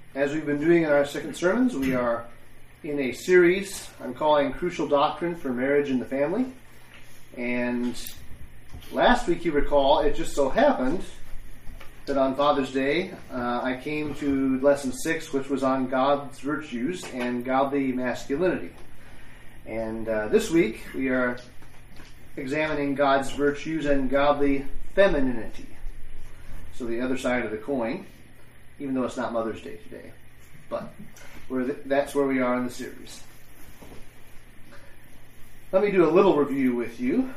As we've been doing in our second sermons, we are in a series I'm calling Crucial Doctrine for Marriage and the Family. And last week, you recall, it just so happened that on Father's Day, I came to lesson 6, which was on God's virtues and godly masculinity. And this week, we are examining God's virtues and godly femininity. So the other side of the coin, even though it's not Mother's Day today. But that's where we are in the series. Let me do a little review with you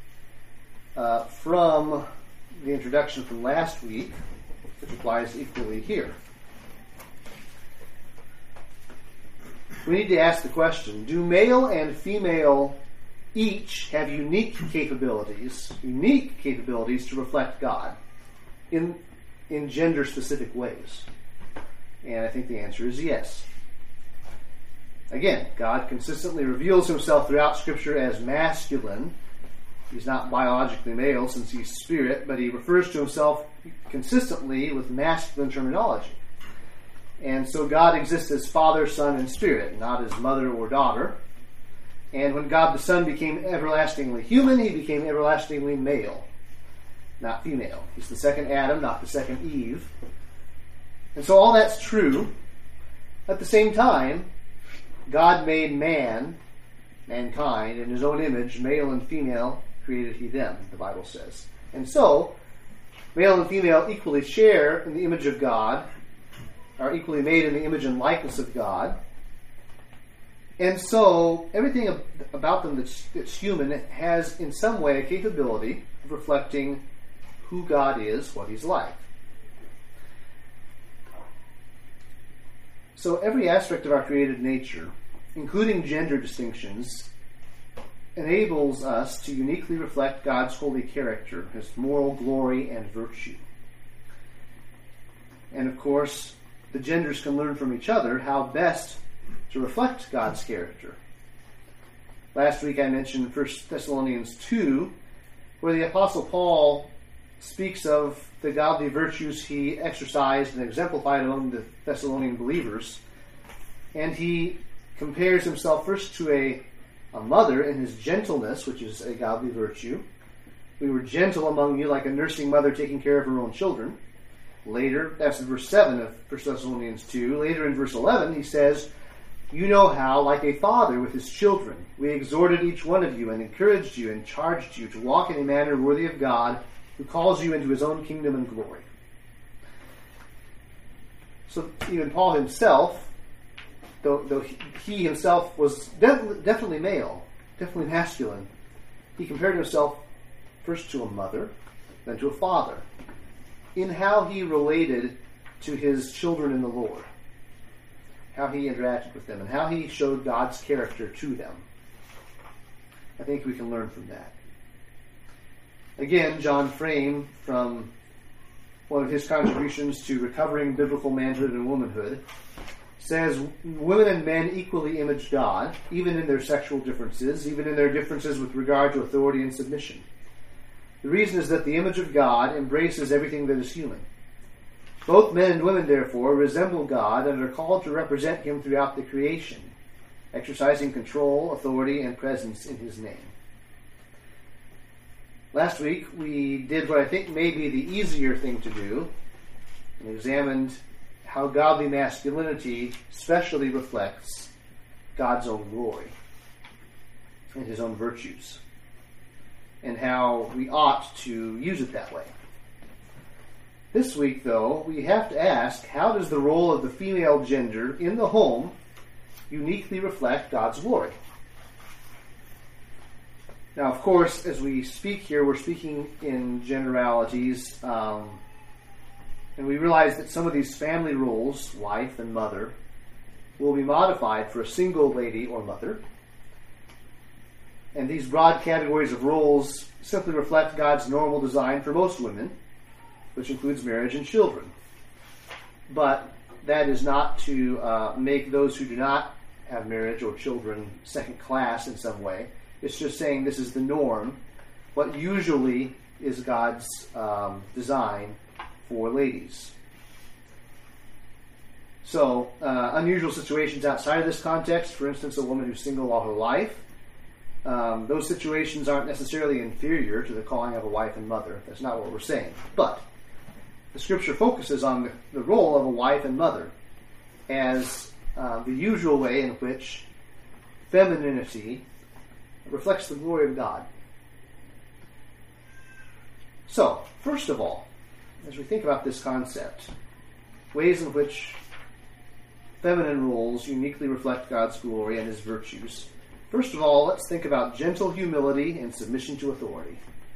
from the introduction from last week, which applies equally here. We need to ask the question, do male and female each have unique capabilities to reflect God in gender-specific ways? And I think the answer is yes. Again, God consistently reveals himself throughout Scripture as masculine. He's not biologically male since he's spirit, but he refers to himself consistently with masculine terminology. And so God exists as Father, Son, and Spirit, not as mother or daughter. And when God the Son became everlastingly human, he became everlastingly male, not female. He's the second Adam, not the second Eve. And so all that's true. At the same time, God made mankind, in his own image, male and female created he them, the Bible says. And so, male and female equally share in the image of God, are equally made in the image and likeness of God. And so, everything about them that's human has in some way a capability of reflecting who God is, what he's like. So every aspect of our created nature, including gender distinctions, enables us to uniquely reflect God's holy character, his moral glory and virtue. And of course, the genders can learn from each other how best to reflect God's character. Last week I mentioned 1 Thessalonians 2, where the Apostle Paul speaks of the godly virtues he exercised and exemplified among the Thessalonian believers. And he compares himself first to a mother in his gentleness, which is a godly virtue. We were gentle among you like a nursing mother taking care of her own children. Later, that's in verse 7 of 1 Thessalonians 2. Later in verse 11, he says, you know how, like a father with his children, we exhorted each one of you and encouraged you and charged you to walk in a manner worthy of God, who calls you into his own kingdom and glory. So even Paul himself, though he himself was definitely male, definitely masculine, he compared himself first to a mother, then to a father, in how he related to his children in the Lord, how he interacted with them, and how he showed God's character to them. I think we can learn from that. Again, John Frame, from one of his contributions to recovering biblical manhood and womanhood, says women and men equally image God, even in their sexual differences, even in their differences with regard to authority and submission. The reason is that the image of God embraces everything that is human. Both men and women, therefore, resemble God and are called to represent him throughout the creation, exercising control, authority, and presence in his name. Last week, we did what I think may be the easier thing to do, and examined how godly masculinity specially reflects God's own glory and his own virtues, and how we ought to use it that way. This week, though, we have to ask, how does the role of the female gender in the home uniquely reflect God's glory? Now, of course, as we speak here, we're speaking in generalities, and we realize that some of these family roles, wife and mother, will be modified for a single lady or mother. And these broad categories of roles simply reflect God's normal design for most women, which includes marriage and children. But that is not to make those who do not have marriage or children second class in some way. It's just saying this is the norm, what usually is God's design for ladies. So, unusual situations outside of this context, for instance, a woman who's single all her life, those situations aren't necessarily inferior to the calling of a wife and mother. That's not what we're saying. But the Scripture focuses on the role of a wife and mother as the usual way in which femininity reflects the glory of God. So, first of all, as we think about this concept, ways in which feminine roles uniquely reflect God's glory and His virtues. First of all, let's think about gentle humility and submission to authority.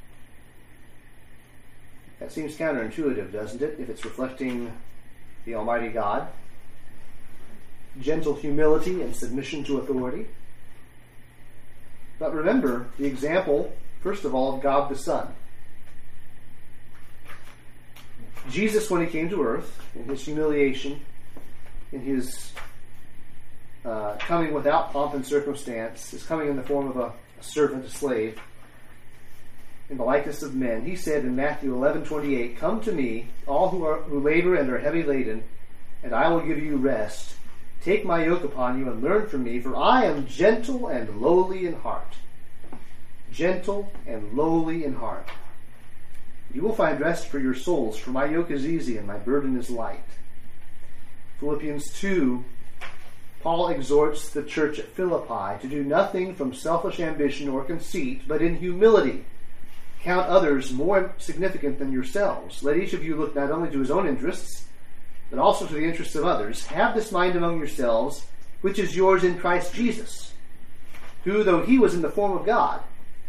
That seems counterintuitive, doesn't it, if it's reflecting the Almighty God? Gentle humility and submission to authority. But remember the example, first of all, of God the Son. Jesus, when He came to earth, in His humiliation, in His coming without pomp and circumstance, His coming in the form of a servant, a slave, in the likeness of men, He said in Matthew 11:28, "Come to me, all who labor and are heavy laden, and I will give you rest. Take my yoke upon you and learn from me, for I am gentle and lowly in heart." Gentle and lowly in heart. You will find rest for your souls, for my yoke is easy and my burden is light. Philippians 2, Paul exhorts the church at Philippi to do nothing from selfish ambition or conceit, but in humility count others more significant than yourselves. Let each of you look not only to his own interests, but also to the interests of others. Have this mind among yourselves, which is yours in Christ Jesus, who, though He was in the form of God,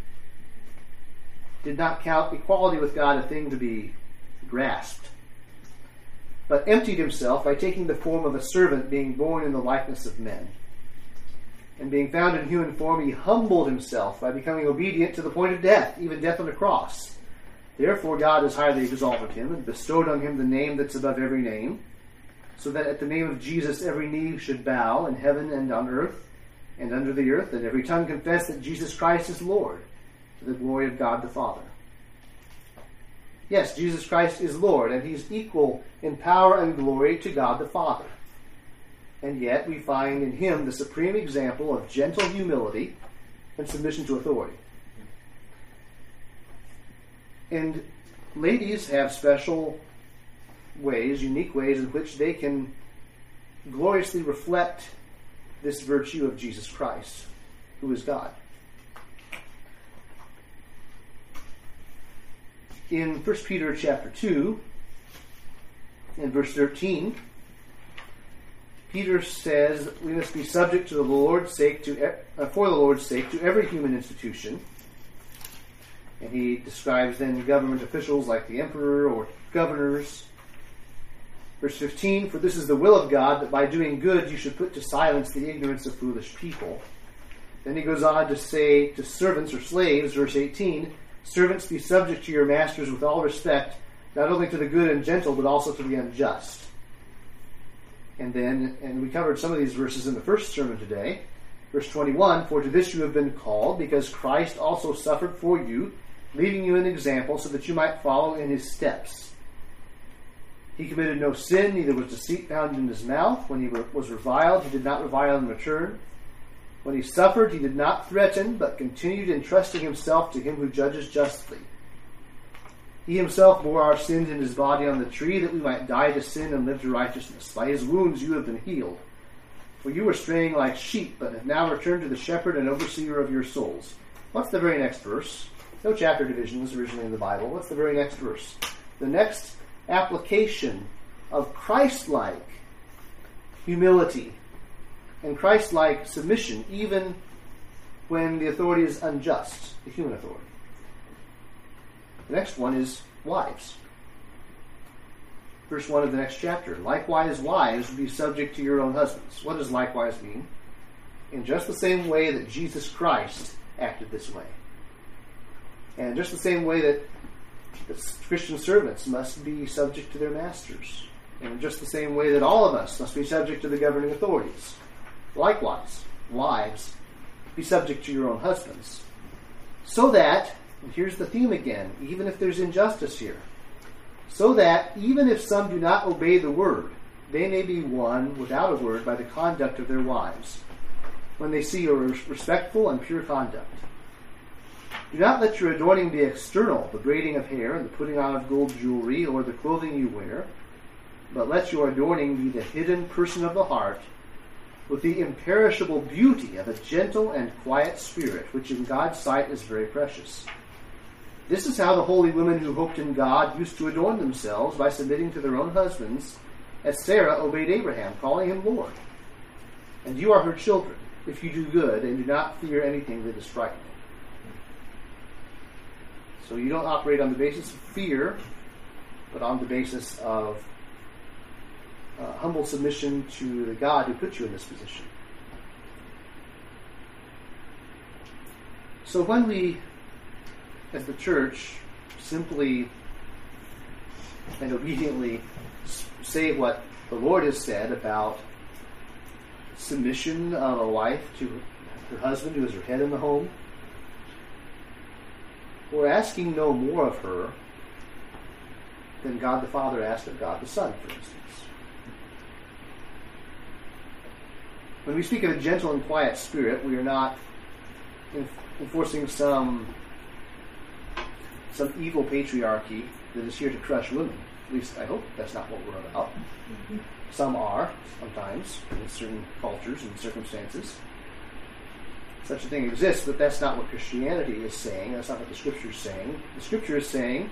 did not count equality with God a thing to be grasped, but emptied Himself by taking the form of a servant, being born in the likeness of men. And being found in human form, He humbled Himself by becoming obedient to the point of death, even death on a cross. Therefore God has highly exalted Him and bestowed on Him the name that's above every name, so that at the name of Jesus every knee should bow in heaven and on earth and under the earth, and every tongue confess that Jesus Christ is Lord, to the glory of God the Father. Yes, Jesus Christ is Lord, and He's equal in power and glory to God the Father. And yet we find in Him the supreme example of gentle humility and submission to authority. And ladies have special ways, unique ways in which they can gloriously reflect this virtue of Jesus Christ, who is God. In 1 Peter chapter 2, in verse 13, Peter says we must be subject to the Lord's sake, for the Lord's sake, to every human institution. And he describes then government officials like the emperor or governors. Verse 15, "For this is the will of God, that by doing good you should put to silence the ignorance of foolish people." Then he goes on to say to servants or slaves, verse 18, "Servants, be subject to your masters with all respect, not only to the good and gentle, but also to the unjust." And we covered some of these verses in the first sermon today. Verse 21, "For to this you have been called, because Christ also suffered for you, leaving you an example, so that you might follow in His steps. He committed no sin, neither was deceit found in His mouth. When He was reviled, He did not revile in return. When He suffered, He did not threaten, but continued entrusting Himself to Him who judges justly. He Himself bore our sins in His body on the tree, that we might die to sin and live to righteousness. By His wounds you have been healed. For you were straying like sheep, but have now returned to the shepherd and overseer of your souls." What's the very next verse? No chapter divisions originally in the Bible. What's the very next verse? The next application of Christ-like humility and Christ-like submission, even when the authority is unjust, the human authority. The next one is wives. Verse 1 of the next chapter. "Likewise, wives, be subject to your own husbands." What does likewise mean? In just the same way that Jesus Christ acted this way. And just the same way that Christian servants must be subject to their masters. And in just the same way that all of us must be subject to the governing authorities. Likewise, wives, be subject to your own husbands. So that, and here's the theme again, even if there's injustice here, so that even if some do not obey the word, they may be won without a word by the conduct of their wives, when they see your respectful and pure conduct. Do not let your adorning be external, the braiding of hair and the putting on of gold jewelry or the clothing you wear, but let your adorning be the hidden person of the heart, with the imperishable beauty of a gentle and quiet spirit, which in God's sight is very precious. This is how the holy women who hoped in God used to adorn themselves, by submitting to their own husbands, as Sarah obeyed Abraham, calling him Lord. And you are her children, if you do good and do not fear anything that is frightening. So you don't operate on the basis of fear, but on the basis of humble submission to the God who put you in this position. So when we, as the church, simply and obediently say what the Lord has said about submission of a wife to her husband, who is her head in the home, we're asking no more of her than God the Father asked of God the Son, for instance. When we speak of a gentle and quiet spirit, we are not enforcing some evil patriarchy that is here to crush women. At least I hope that's not what we're about. Some are, sometimes, in certain cultures and circumstances. Such a thing exists, but that's not what Christianity is saying. That's not what the Scripture is saying. The Scripture is saying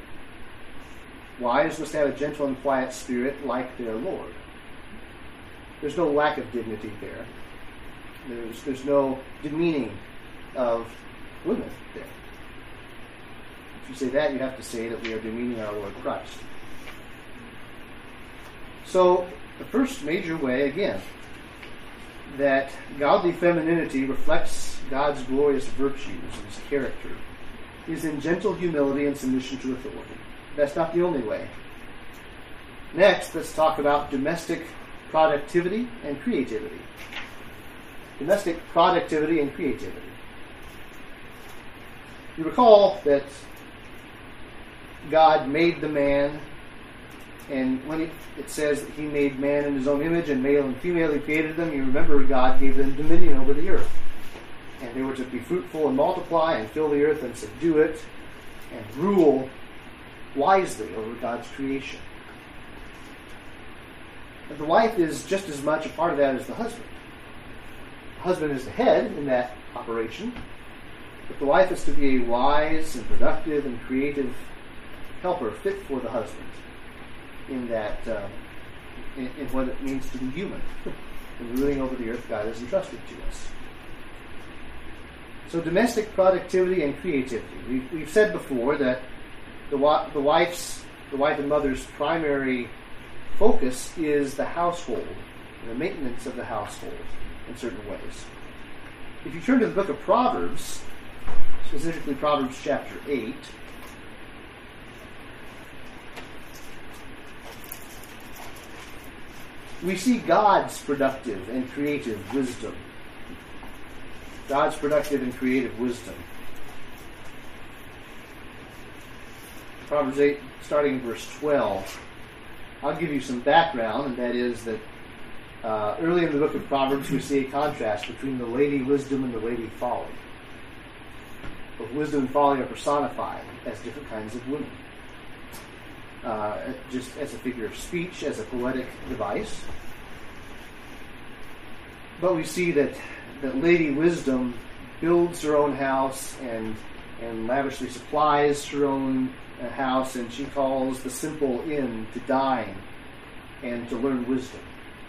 wives must have a gentle and quiet spirit like their Lord. There's no lack of dignity there. There's no demeaning of women there. If you say that, you have to say that we are demeaning our Lord Christ. So, the first major way, again, that godly femininity reflects God's glorious virtues and His character is in gentle humility and submission to authority. That's not the only way. Next, let's talk about domestic productivity and creativity. Domestic productivity and creativity. You recall that God made the man, and when it says that He made man in His own image, and male and female He created them, you remember God gave them dominion over the earth. And they were to be fruitful and multiply and fill the earth and subdue it and rule wisely over God's creation. And the wife is just as much a part of that as the husband. The husband is the head in that operation, but the wife is to be a wise and productive and creative helper fit for the husband in that, in what it means to be human, in ruling over the earth God has entrusted to us. So domestic productivity and creativity. We've said before that the wife and mother's primary focus is the household, the maintenance of the household in certain ways. If you turn to the book of Proverbs, specifically Proverbs chapter 8, we see God's productive and creative wisdom. God's productive and creative wisdom. Proverbs 8, starting in verse 12. I'll give you some background, and that is that early in the book of Proverbs we see a contrast between the lady wisdom and the lady folly. Both wisdom and folly are personified as different kinds of women. Just as a figure of speech, as a poetic device. But we see that Lady Wisdom builds her own house and lavishly supplies her own house, and she calls the simple in to dine and to learn wisdom.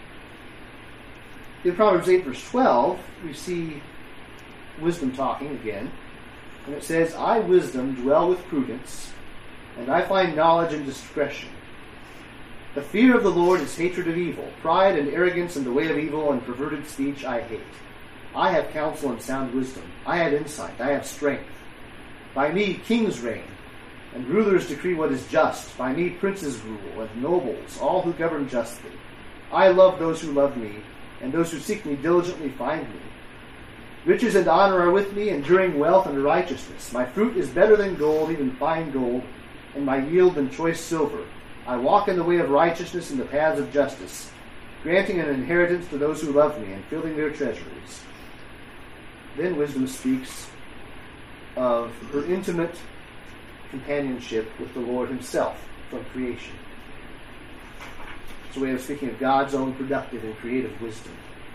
In Proverbs 8 verse 12, we see wisdom talking again, and it says, I, wisdom, dwell with prudence, and I find knowledge and discretion. The fear of the Lord is hatred of evil. Pride and arrogance and the way of evil and perverted speech I hate. I have counsel and sound wisdom. I have insight. I have strength. By me kings reign, and rulers decree what is just. By me princes rule, and nobles, all who govern justly. I love those who love me, and those who seek me diligently find me. Riches and honor are with me, enduring wealth and righteousness. My fruit is better than gold, even fine gold, and my yield than choice silver. I walk in the way of righteousness and the paths of justice, granting an inheritance to those who love me and filling their treasuries. Then wisdom speaks of her intimate companionship with the Lord himself from creation. It's a way of speaking of God's own productive and creative wisdom.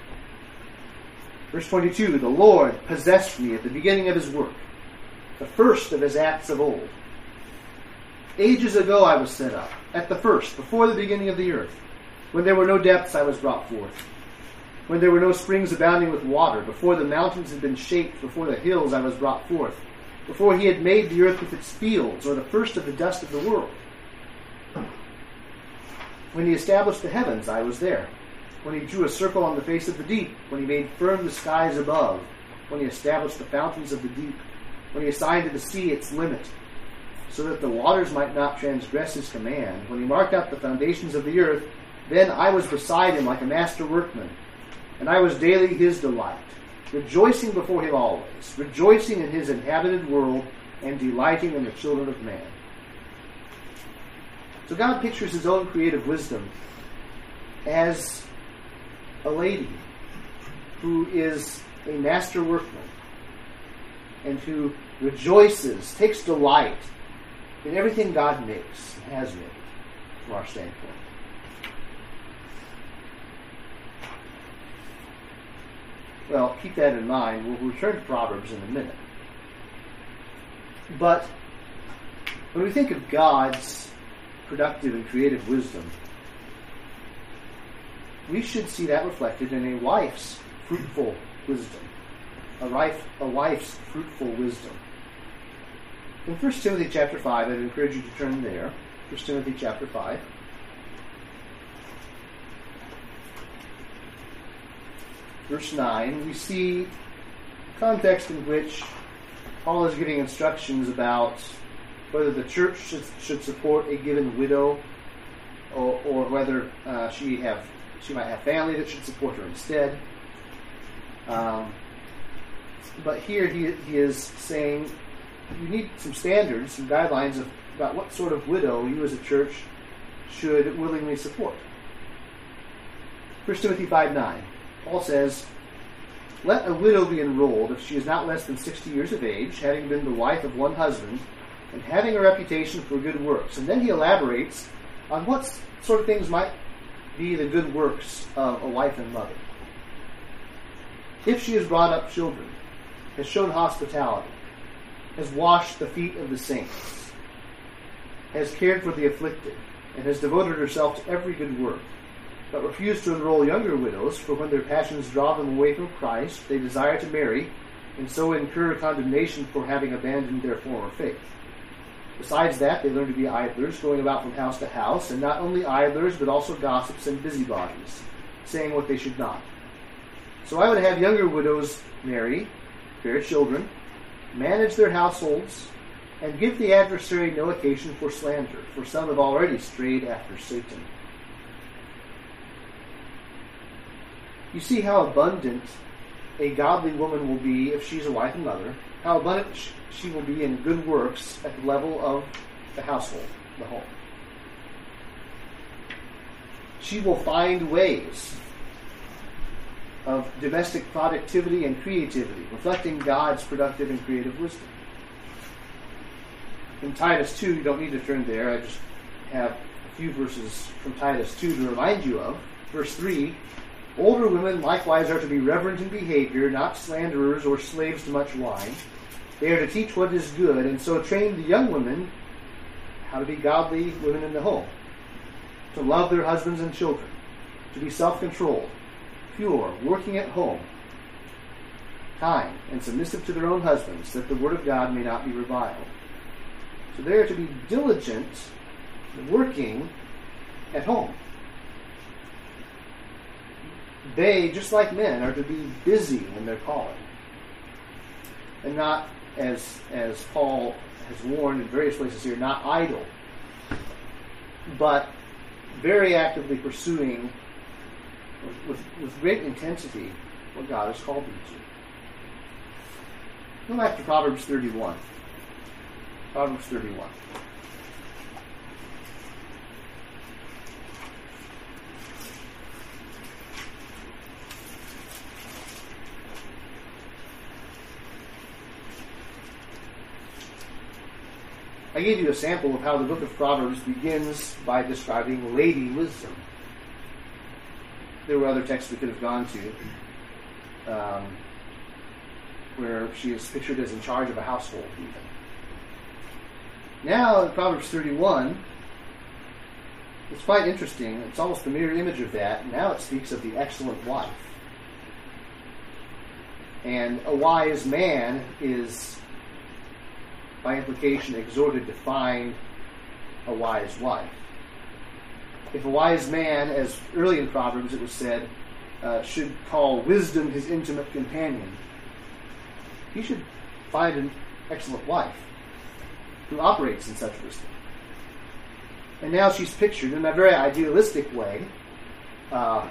Verse 22, the Lord possessed me at the beginning of his work, the first of his acts of old. Ages ago I was set up, at the first, before the beginning of the earth. When there were no depths I was brought forth. When there were no springs abounding with water, before the mountains had been shaped, before the hills I was brought forth. Before he had made the earth with its fields, or the first of the dust of the world. When he established the heavens, I was there. When he drew a circle on the face of the deep, when he made firm the skies above, when he established the fountains of the deep, when he assigned to the sea its limit, so that the waters might not transgress his command, when he marked out the foundations of the earth, then I was beside him like a master workman, and I was daily his delight, rejoicing before him always, rejoicing in his inhabited world, and delighting in the children of man. So God pictures his own creative wisdom as a lady who is a master workman and who rejoices, takes delight in everything God makes and has made from our standpoint. Well, keep that in mind. We'll return to Proverbs in a minute. But when we think of God's productive and creative wisdom, we should see that reflected in a wife's fruitful wisdom. A wife's fruitful wisdom. In 1 Timothy chapter 5, I'd encourage you to turn there. 1 Timothy chapter 5. Verse 9, we see context in which Paul is giving instructions about whether the church should support a given widow or whether she might have family that should support her instead. But here he is saying you need some standards, some guidelines about what sort of widow you as a church should willingly support. 1 Timothy 5:9. Paul says, let a widow be enrolled if she is not less than 60 years of age, having been the wife of one husband, and having a reputation for good works. And then he elaborates on what sort of things might be the good works of a wife and mother. If she has brought up children, has shown hospitality, has washed the feet of the saints, has cared for the afflicted, and has devoted herself to every good work, but refuse to enroll younger widows, for when their passions draw them away from Christ, they desire to marry, and so incur condemnation for having abandoned their former faith. Besides that, they learn to be idlers, going about from house to house, and not only idlers, but also gossips and busybodies, saying what they should not. So I would have younger widows marry, bear children, manage their households, and give the adversary no occasion for slander, for some have already strayed after Satan. You see how abundant a godly woman will be if she's a wife and mother, how abundant she will be in good works at the level of the household, the home. She will find ways of domestic productivity and creativity, reflecting God's productive and creative wisdom. In Titus 2, you don't need to turn there, I just have a few verses from Titus 2 to remind you of. Verse 3, older women likewise are to be reverent in behavior, not slanderers or slaves to much wine. They are to teach what is good, and so train the young women how to be godly women in the home, to love their husbands and children, to be self-controlled, pure, working at home, kind, and submissive to their own husbands, that the word of God may not be reviled. So they are to be diligent, working at home. They, just like men, are to be busy in their calling, and not, as Paul has warned in various places here, not idle, but very actively pursuing with great intensity what God has called them to. Go back to Proverbs 31. Proverbs 31. I gave you a sample of how the book of Proverbs begins by describing Lady Wisdom. There were other texts we could have gone to where she is pictured as in charge of a household even. Now in Proverbs 31, it's quite interesting. It's almost the mirror image of that. Now it speaks of the excellent wife. And a wise man is, by implication, exhorted to find a wise wife. If a wise man, as early in Proverbs it was said, should call wisdom his intimate companion, he should find an excellent wife who operates in such wisdom. And now she's pictured in a very idealistic way. The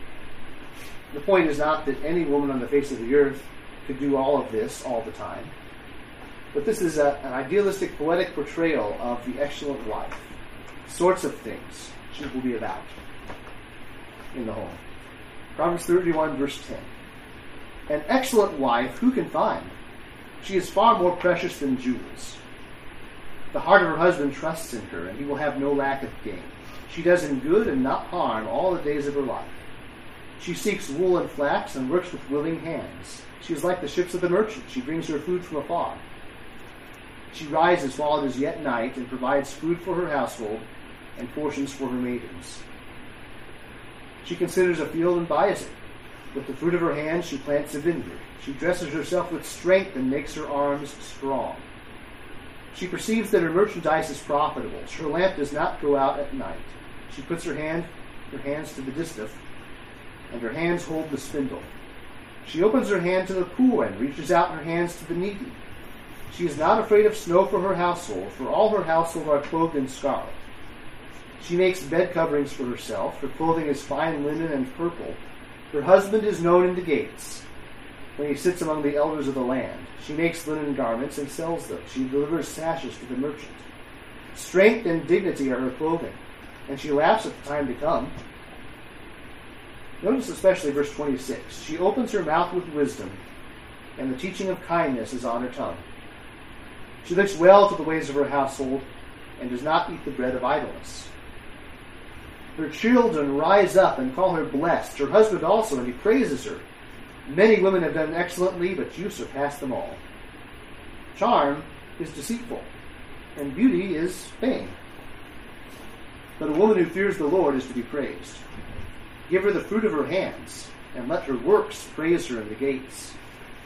point is not that any woman on the face of the earth could do all of this all the time. But this is an idealistic, poetic portrayal of the excellent wife. Sorts of things she will be about in the home. Proverbs 31, verse 10. An excellent wife who can find? She is far more precious than jewels. The heart of her husband trusts in her, and he will have no lack of gain. She does him good and not harm all the days of her life. She seeks wool and flax and works with willing hands. She is like the ships of the merchant. She brings her food from afar. She rises while it is yet night and provides food for her household and portions for her maidens. She considers a field and buys it. With the fruit of her hands she plants a vineyard. She dresses herself with strength and makes her arms strong. She perceives that her merchandise is profitable. Her lamp does not go out at night. She puts her hands to the distaff, and her hands hold the spindle. She opens her hand to the poor and reaches out her hands to the needy. She is not afraid of snow for her household, for all her household are clothed in scarlet. She makes bed coverings for herself. Her clothing is fine linen and purple. Her husband is known in the gates, when he sits among the elders of the land. She makes linen garments and sells them. She delivers sashes to the merchant. Strength and dignity are her clothing, and she laughs at the time to come. Notice especially verse 26. She opens her mouth with wisdom, and the teaching of kindness is on her tongue. She looks well to the ways of her household, and does not eat the bread of idleness. Her children rise up and call her blessed, her husband also, and he praises her. Many women have done excellently, but you surpass them all. Charm is deceitful, and beauty is vain. But a woman who fears the Lord is to be praised. Give her the fruit of her hands, and let her works praise her in the gates.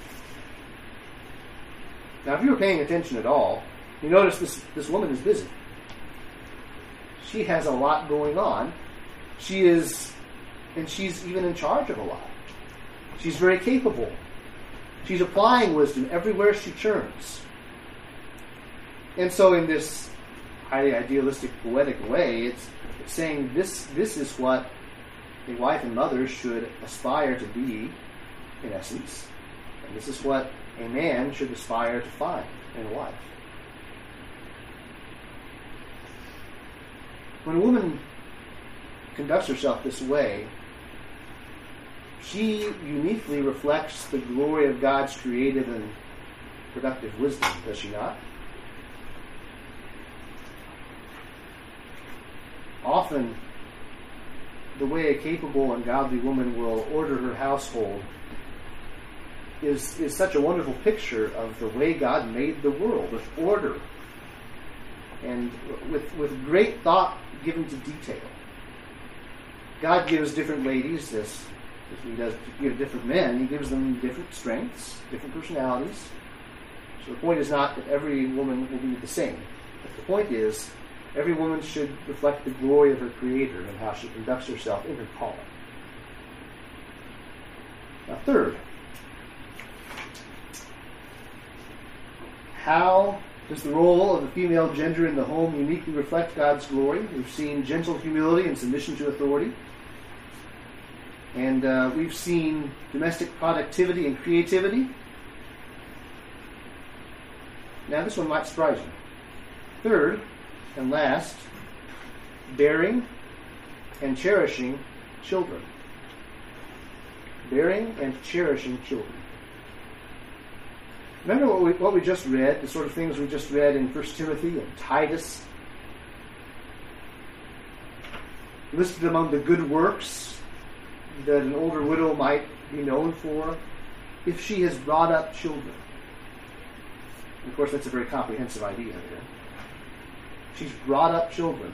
Now, if you were paying attention at all, you notice this woman is busy. She has a lot going on. She's even in charge of a lot. She's very capable. She's applying wisdom everywhere she turns. And so in this highly idealistic, poetic way, it's saying this is what a wife and mother should aspire to be, in essence. And this is what a man should aspire to find in a wife. When a woman conducts herself this way, she uniquely reflects the glory of God's creative and productive wisdom, does she not? Often, the way a capable and godly woman will order her household is such a wonderful picture of the way God made the world, with order and with great thought given to detail. God gives different ladies, as he does give different men, he gives them different strengths, different personalities. So the point is not that every woman will be the same. But the point is, every woman should reflect the glory of her Creator and how she conducts herself in her calling. Now, third, how does the role of the female gender in the home uniquely reflect God's glory? We've seen gentle humility and submission to authority. And we've seen domestic productivity and creativity. Now, this one might surprise you. Third, and last, bearing and cherishing children. Bearing and cherishing children. Remember what we just read, the sort of things we just read in 1 Timothy and Titus? Listed among the good works that an older widow might be known for, if she has brought up children. And of course, that's a very comprehensive idea there. She's brought up children.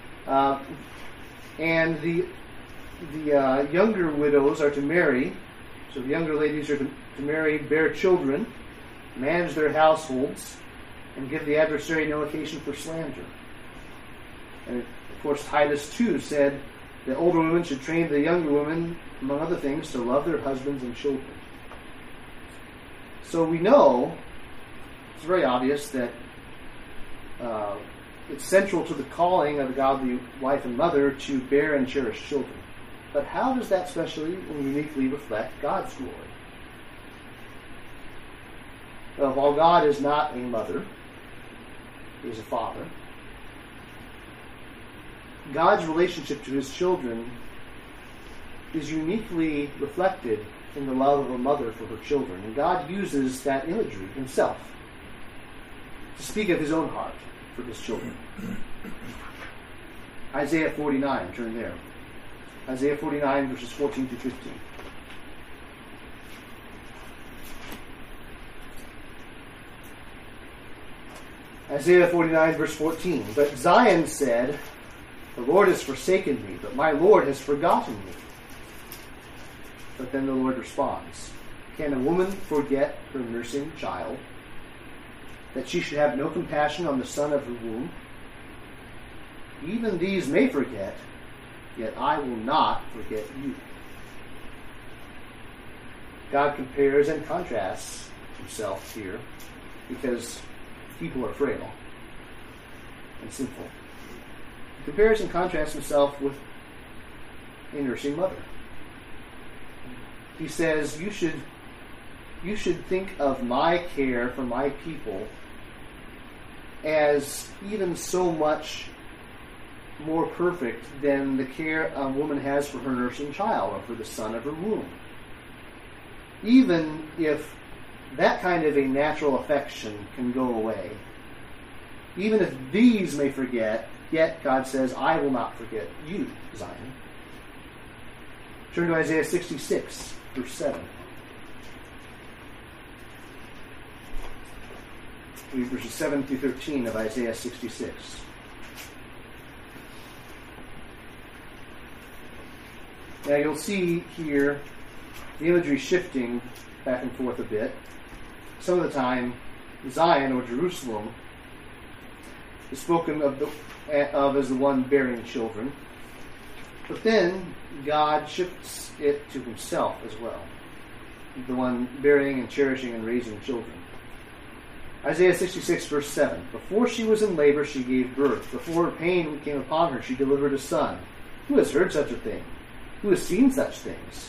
And the younger widows are to marry, so the younger ladies are to marry, bear children, manage their households, and give the adversary no occasion for slander. And of course, Titus 2 said that older women should train the younger women, among other things, to love their husbands and children. So we know, it's very obvious that it's central to the calling of a godly wife and mother to bear and cherish children. But how does that specially and uniquely reflect God's glory? Well, while God is not a mother, He is a father, God's relationship to His children is uniquely reflected in the love of a mother for her children. And God uses that imagery Himself to speak of His own heart for His children. Isaiah 49, turn there. Isaiah 49, verses 14 to 15. Isaiah 49, verse 14. But Zion said, the Lord has forsaken me, but my Lord has forgotten me. But then the Lord responds, can a woman forget her nursing child, that she should have no compassion on the son of her womb? Even these may forget, yet I will not forget you. God compares and contrasts Himself here because people are frail and sinful. He compares and contrasts Himself with a nursing mother. He says, you should think of my care for my people as even so much more perfect than the care a woman has for her nursing child or for the son of her womb. Even if that kind of a natural affection can go away, even if these may forget, yet God says, I will not forget you, Zion. Turn to Isaiah 66, verse 7. Read verses 7 through 13 of Isaiah 66. Now you'll see here the imagery shifting back and forth a bit. Some of the time, Zion or Jerusalem is spoken of as the one bearing children. But then God shifts it to Himself as well, the one bearing and cherishing and raising children. Isaiah 66, verse 7. Before she was in labor, she gave birth. Before her pain came upon her, she delivered a son. Who has heard such a thing? Who has seen such things?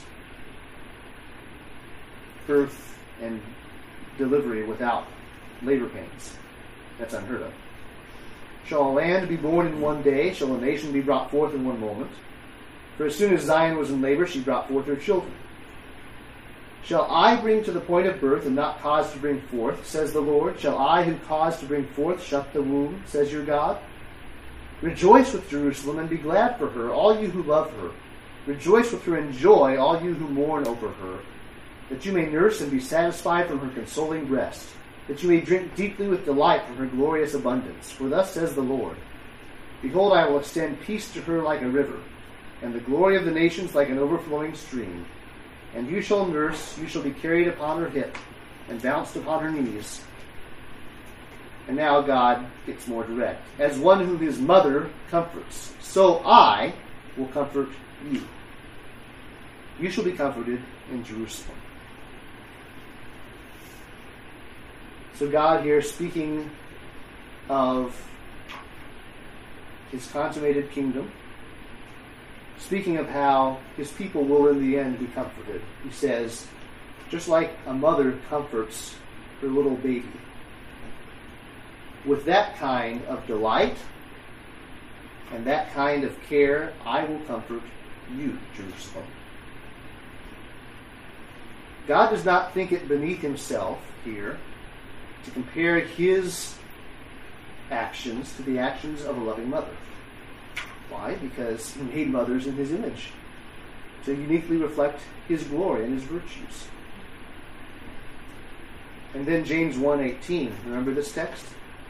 Birth and delivery without labor pains. That's unheard of. Shall a land be born in one day? Shall a nation be brought forth in one moment? For as soon as Zion was in labor, she brought forth her children. Shall I bring to the point of birth and not cause to bring forth, says the Lord? Shall I who cause to bring forth shut the womb, says your God? Rejoice with Jerusalem and be glad for her, all you who love her. Rejoice with her in joy, all you who mourn over her, that you may nurse and be satisfied from her consoling breast, that you may drink deeply with delight from her glorious abundance. For thus says the Lord, behold, I will extend peace to her like a river, and the glory of the nations like an overflowing stream. And you shall nurse, you shall be carried upon her hip, and bounced upon her knees. And now God gets more direct. As one whom his mother comforts, so I will comfort you. You shall be comforted in Jerusalem. So God here speaking of His consummated kingdom, speaking of how His people will in the end be comforted. He says, just like a mother comforts her little baby, with that kind of delight and that kind of care, I will comfort you, Jerusalem. God does not think it beneath Himself here to compare his actions to the actions of a loving mother. Why? Because he made mothers in his image to uniquely reflect his glory and his virtues. And then James 1:18. Remember this text?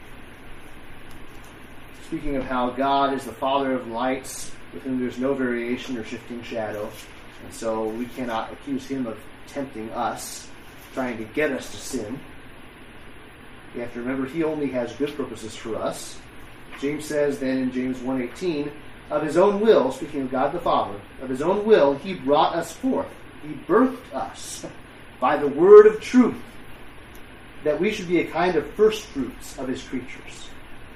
Speaking of how God is the Father of lights, with whom there's no variation or shifting shadow, and so we cannot accuse him of tempting us, trying to get us to sin. You have to remember he only has good purposes for us. James says then in James 1:18, of his own will, speaking of God the Father, of his own will he brought us forth. He birthed us by the word of truth, that we should be a kind of first fruits of his creatures.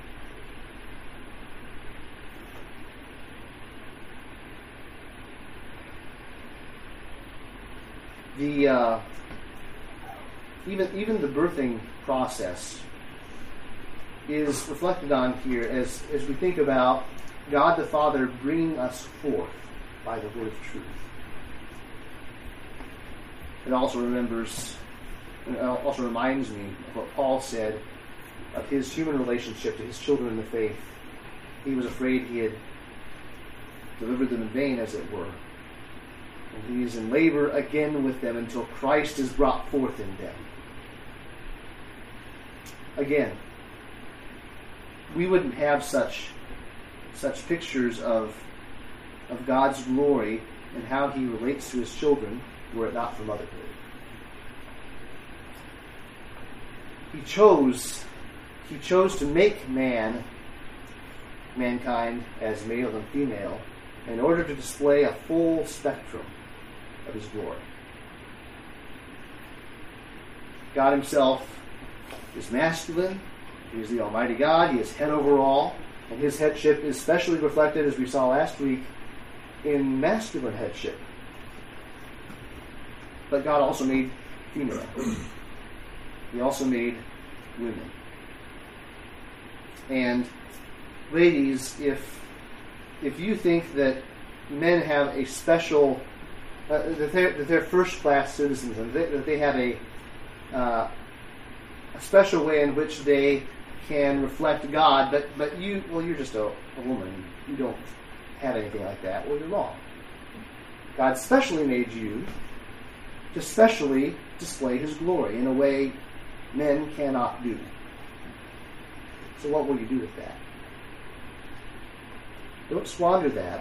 Even the birthing process is reflected on here as we think about God the Father bringing us forth by the word of truth. It also reminds me of what Paul said of his human relationship to his children in the faith. He was afraid he had delivered them in vain, as it were. And he is in labor again with them until Christ is brought forth in them. Again, we wouldn't have such pictures of God's glory and how he relates to his children were it not for motherhood. He chose to make mankind as male and female in order to display a full spectrum of his glory. God himself is masculine. He is the Almighty God. He is head over all. And his headship is specially reflected, as we saw last week, in masculine headship. But God also made female. He also made women. And ladies, if you think that men have a special, that they're first-class citizens, and that they have a special way in which they can reflect God, but you're just a woman. You don't have anything like that. Well, you're wrong. God specially made you to specially display his glory in a way men cannot do. So what will you do with that? Don't squander that.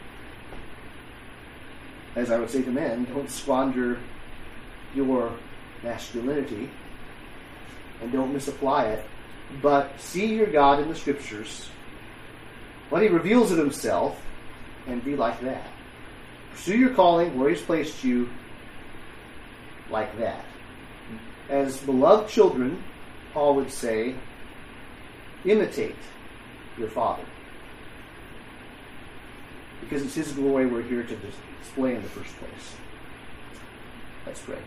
As I would say to men, don't squander your masculinity and don't misapply it, but see your God in the Scriptures, when he reveals it himself, and be like that. Pursue your calling where he's placed you like that. As beloved children, Paul would say, imitate your Father. Because it's his glory we're here to display in the first place. Let's pray.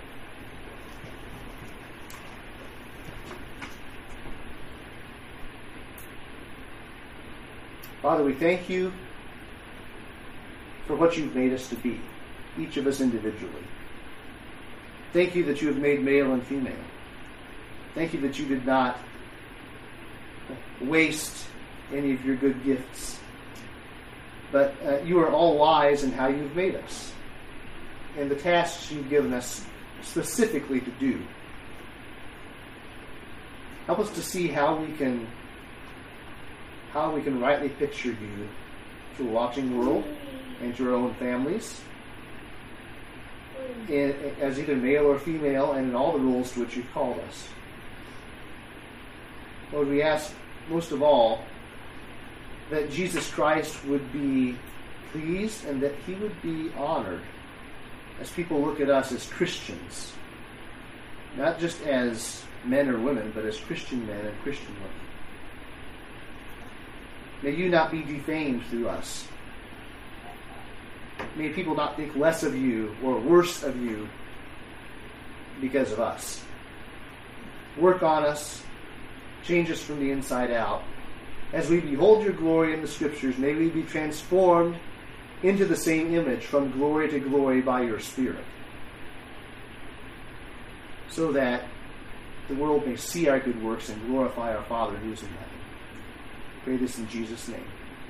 Father, we thank you for what you've made us to be, each of us individually. Thank you that you have made male and female. Thank you that you did not waste any of your good gifts, but you are all wise in how you've made us and the tasks you've given us specifically to do. Help us to see how we can rightly picture you to a watching world and to our own families, as either male or female, and in all the roles to which you've called us. Lord, we ask most of all that Jesus Christ would be pleased and that he would be honored as people look at us as Christians, not just as men or women, but as Christian men and Christian women. May you not be defamed through us. May people not think less of you or worse of you because of us. Work on us. Change us from the inside out. As we behold your glory in the Scriptures, may we be transformed into the same image from glory to glory by your Spirit, so that the world may see our good works and glorify our Father who is in heaven. Pray this in Jesus' name.